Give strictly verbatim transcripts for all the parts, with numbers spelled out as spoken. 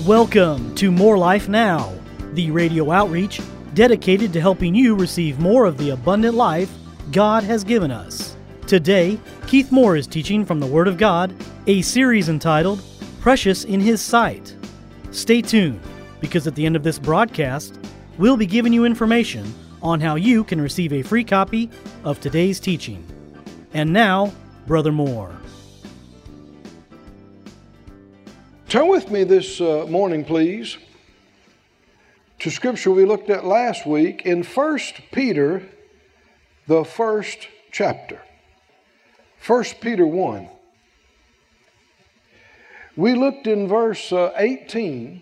Welcome to More Life Now, the radio outreach dedicated to helping you receive more of the abundant life God has given us. Today, Keith Moore is teaching from the Word of God, a series entitled Precious in His Sight. Stay tuned, because at the end of this broadcast, we'll be giving you information on how you can receive a free copy of today's teaching. And now, Brother Moore. Turn with me this uh, morning, please, to Scripture we looked at last week in First Peter, the first chapter. First Peter one. We looked in verse uh, eighteen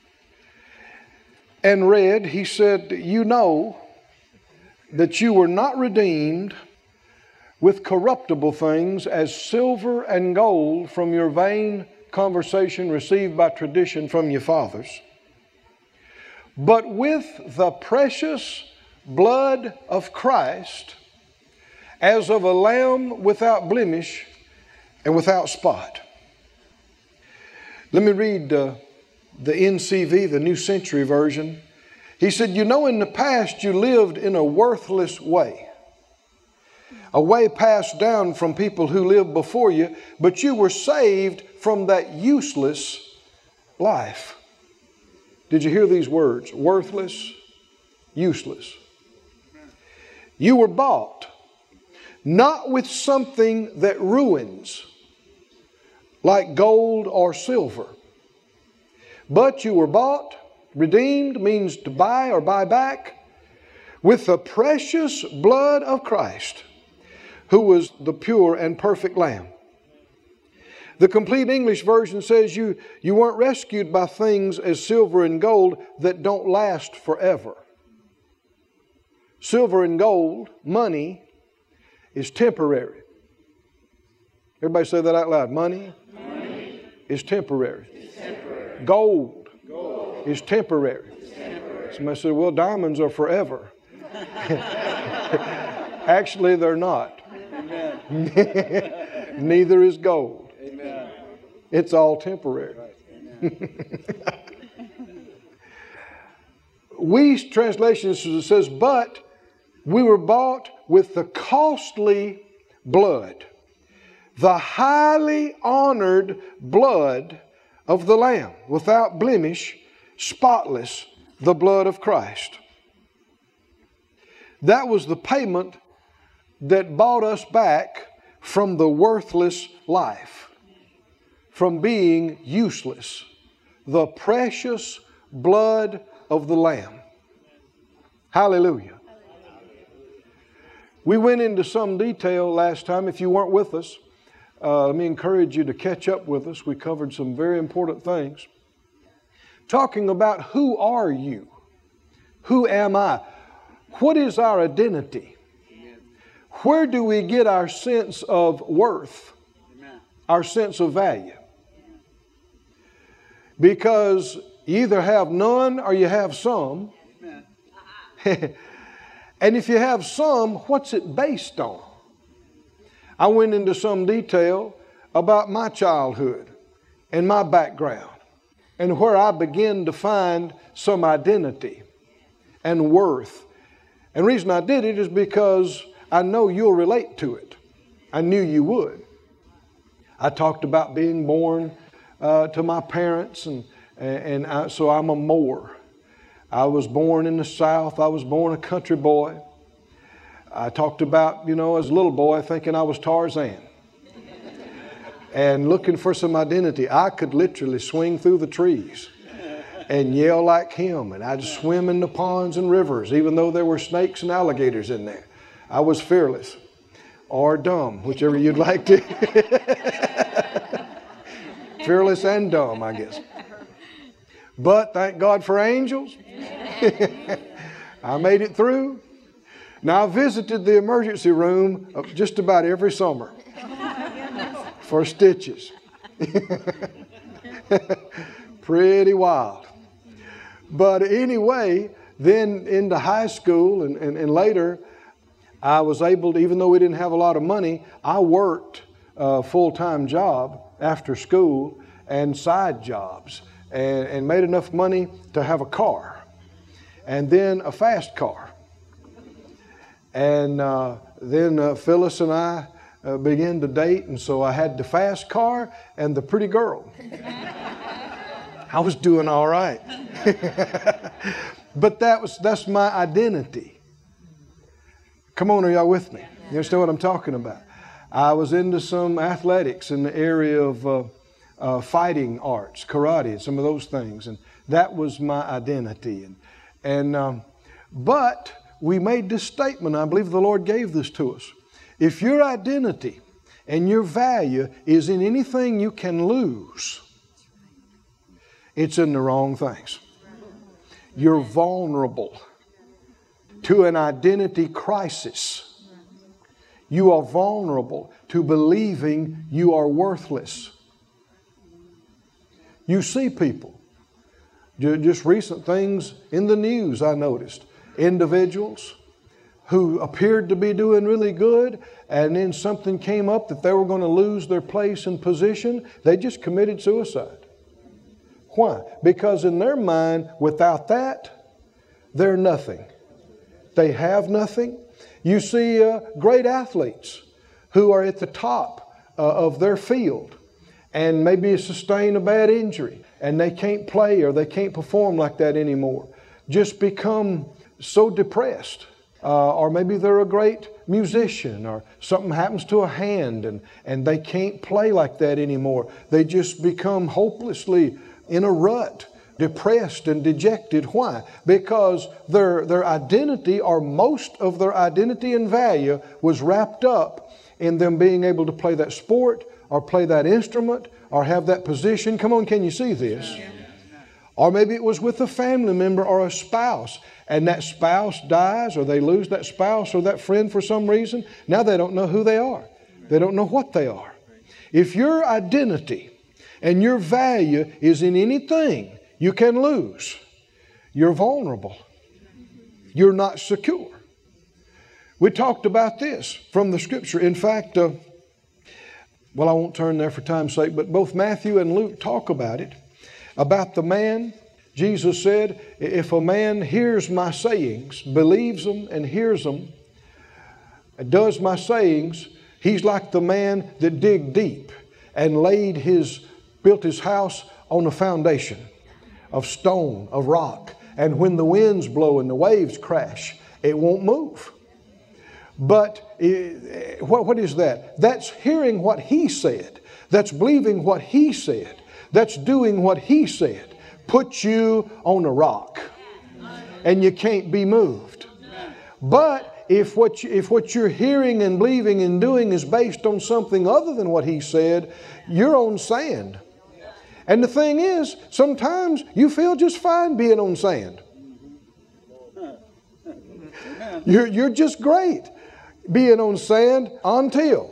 and read, he said, "You know that you were not redeemed with corruptible things as silver and gold from your vain conversation received by tradition from your fathers, but with the precious blood of Christ, as of a lamb without blemish and without spot." Let me read uh, the N C V, the New Century Version. He said, "You know, in the past you lived in a worthless way, a way passed down from people who lived before you, but you were saved from that useless life." Did you hear these words? Worthless, useless. "You were bought, not with something that ruins, like gold or silver, but you were bought," redeemed means to buy or buy back, "with the precious blood of Christ, who was the pure and perfect Lamb." The Complete English Version says you, you weren't rescued by things as silver and gold that don't last forever. Silver and gold, money, is temporary. Everybody say that out loud. Money, money is temporary. It's temporary. Gold, gold is temporary. It's temporary. Somebody said, "Well, diamonds are forever." Actually, they're not. Neither is gold. Amen. It's all temporary. We translation says, "But we were bought with the costly blood, the highly honored blood of the Lamb, without blemish, spotless, the blood of Christ." That was the payment that bought us back from the worthless life, from being useless. The precious blood of the Lamb. Hallelujah. We went into some detail last time. If you weren't with us, uh, let me encourage you to catch up with us. We covered some very important things. Talking about who are you? Who am I? What is our identity? Where do we get our sense of worth? Our sense of value? Because you either have none or you have some. And if you have some, what's it based on? I went into some detail about my childhood and my background and where I began to find some identity and worth. And the reason I did it is because I know you'll relate to it. I knew you would. I talked about being born uh, to my parents, and, and I, so I'm a Moore. I was born in the South. I was born a country boy. I talked about, you know, as a little boy thinking I was Tarzan and looking for some identity. I could literally swing through the trees and yell like him, and I'd swim in the ponds and rivers, even though there were snakes and alligators in there. I was fearless, or dumb, whichever you'd like to. Fearless and dumb, I guess. But thank God for angels. I made it through. Now, I visited the emergency room just about every summer for stitches. Pretty wild. But anyway, then into high school and, and, and later, I was able to, even though we didn't have a lot of money, I worked a full-time job after school and side jobs. and, and made enough money to have a car, and then a fast car. And uh, then uh, Phyllis and I uh, began to date, and so I had the fast car and the pretty girl. I was doing all right. But that was that's my identity. Come on, are y'all with me? You understand what I'm talking about? I was into some athletics in the area of uh, uh, fighting arts, karate, and some of those things, and that was my identity. And, and um, but we made this statement. I believe the Lord gave this to us. If your identity and your value is in anything you can lose, it's in the wrong things. You're vulnerable to an identity crisis. You are vulnerable to believing you are worthless. You see people, just recent things in the news I noticed, individuals who appeared to be doing really good, and then something came up that they were going to lose their place and position. They just committed suicide. Why? Because in their mind, without that, they're nothing. They have nothing. You see uh, great athletes who are at the top uh, of their field and maybe sustain a bad injury and they can't play or they can't perform like that anymore. Just become so depressed. Uh, or maybe they're a great musician or something happens to a hand and, and they can't play like that anymore. They just become hopelessly in a rut, depressed and dejected. Why? Because their, their identity, or most of their identity and value, was wrapped up in them being able to play that sport or play that instrument or have that position. Come on, can you see this? Or maybe it was with a family member or a spouse, and that spouse dies, or they lose that spouse or that friend for some reason. Now they don't know who they are. They don't know what they are. If your identity and your value is in anything you can lose, you're vulnerable. You're not secure. We talked about this from the Scripture. In fact, uh, well, I won't turn there for time's sake, but both Matthew and Luke talk about it, about the man. Jesus said, if a man hears my sayings, believes them and hears them, and does my sayings, he's like the man that dig deep and laid his, built his house on a foundation of stone, of rock. And when the winds blow and the waves crash, it won't move. But it, what, what is that? That's hearing what he said. That's believing what he said. That's doing what he said. Put you on a rock and you can't be moved. But if what, you, if what you're hearing and believing and doing is based on something other than what he said, you're on sand. And the thing is, sometimes you feel just fine being on sand. You're, you're just great being on sand until,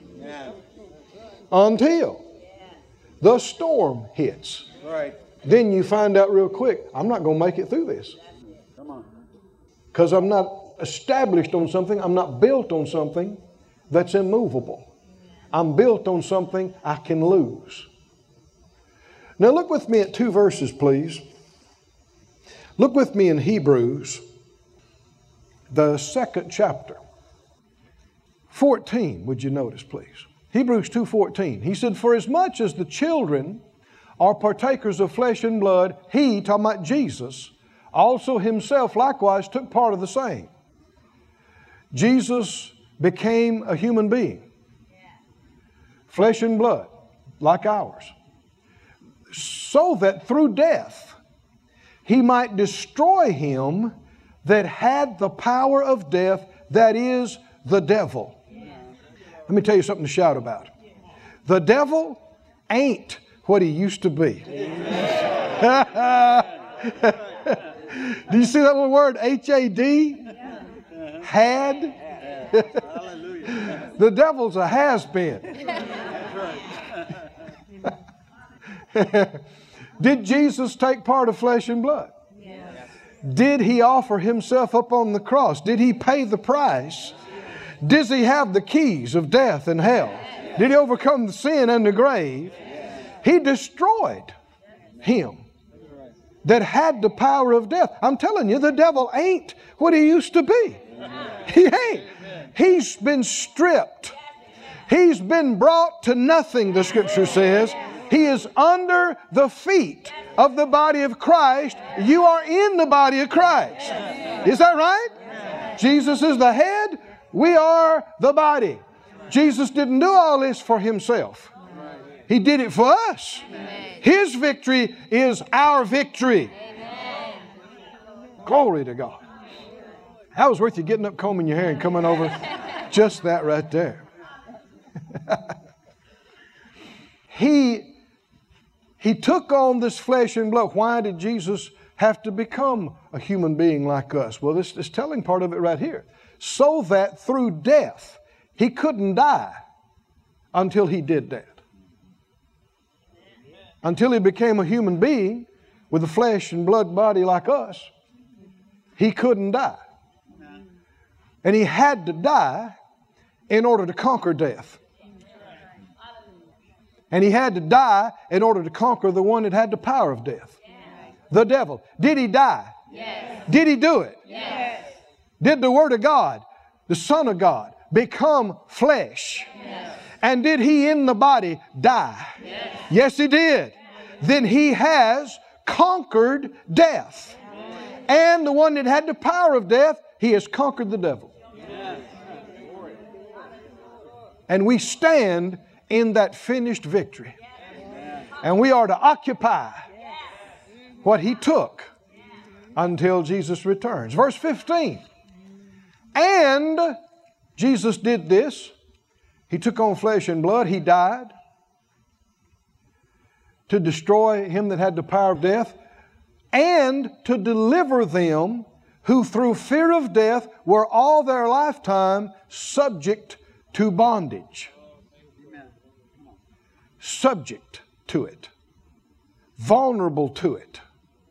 until the storm hits. Right. Then you find out real quick, I'm not going to make it through this. Come on. Because I'm not established on something. I'm not built on something that's immovable. I'm built on something I can lose. Now look with me at two verses, please. Look with me in Hebrews, the second chapter. fourteen, would you notice, please? Hebrews two fourteen. He said, for as much as the children are partakers of flesh and blood, he, talking about Jesus, also himself likewise took part of the same. Jesus became a human being. Flesh and blood, like ours. So that through death, he might destroy him that had the power of death, that is, the devil. Let me tell you something to shout about. The devil ain't what he used to be. Do you see that little word, H A D? Had? The devil's a has-been. Did Jesus take part of flesh and blood? Did he offer himself up on the cross? Did he pay the price? Does he have the keys of death and hell? Did he overcome the sin and the grave? He destroyed him. that had the power of death. I'm telling you, the devil ain't what he used to be. He ain't. He's been stripped. He's been brought to nothing, the Scripture says. He is under the feet of the body of Christ. You are in the body of Christ. Is that right? Jesus is the head. We are the body. Jesus didn't do all this for Himself. He did it for us. His victory is our victory. Glory to God. That was worth you getting up, combing your hair, and coming over. Just that right there. he, he took on this flesh and blood. Why did Jesus have to become a human being like us? Well, this is telling part of it right here. So that through death, He couldn't die until He did that. Until He became a human being with a flesh and blood body like us, He couldn't die. And He had to die in order to conquer death. And He had to die in order to conquer the one that had the power of death. The devil. Did He die? Yes. Did He do it? Yes. Did the Word of God, the Son of God, become flesh? Yes. And did He in the body die? Yes. Yes, He did. Then He has conquered death. And the one that had the power of death, He has conquered the devil. And we stand in that finished victory. And we are to occupy what He took until Jesus returns. Verse fifteen. And Jesus did this. He took on flesh and blood. He died to destroy him that had the power of death, and to deliver them who through fear of death were all their lifetime subject to bondage. Subject to it. Vulnerable to it.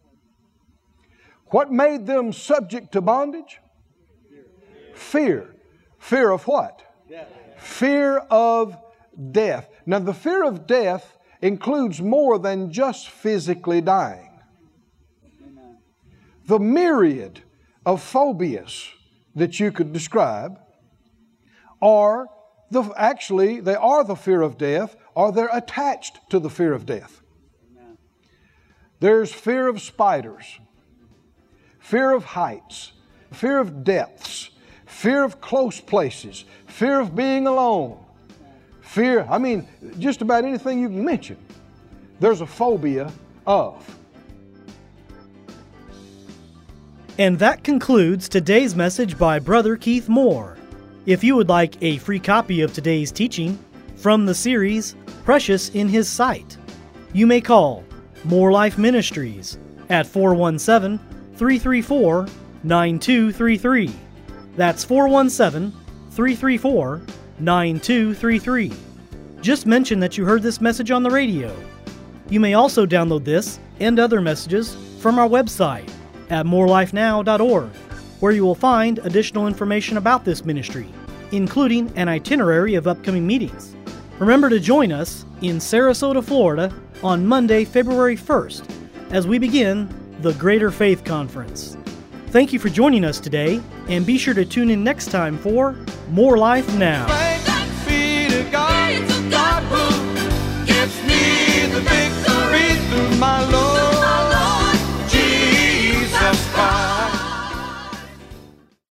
What made them subject to bondage? Fear. Fear of what? Fear of death. Now, the fear of death includes more than just physically dying. The myriad of phobias that you could describe are the, actually, they are the fear of death, or they're attached to the fear of death. There's fear of spiders, fear of heights, fear of depths, fear of close places, fear of being alone, fear, I mean, just about anything you can mention, there's a phobia of. And that concludes today's message by Brother Keith Moore. If you would like a free copy of today's teaching from the series Precious in His Sight, you may call More Life Ministries at four one seven, three three four, nine two three three. That's four one seven, three three four, nine two three three. Just mention that you heard this message on the radio. You may also download this and other messages from our website at more life now dot org, where you will find additional information about this ministry, including an itinerary of upcoming meetings. Remember to join us in Sarasota, Florida on Monday, February first, as we begin the Greater Faith Conference. Thank you for joining us today, and be sure to tune in next time for More Life Now.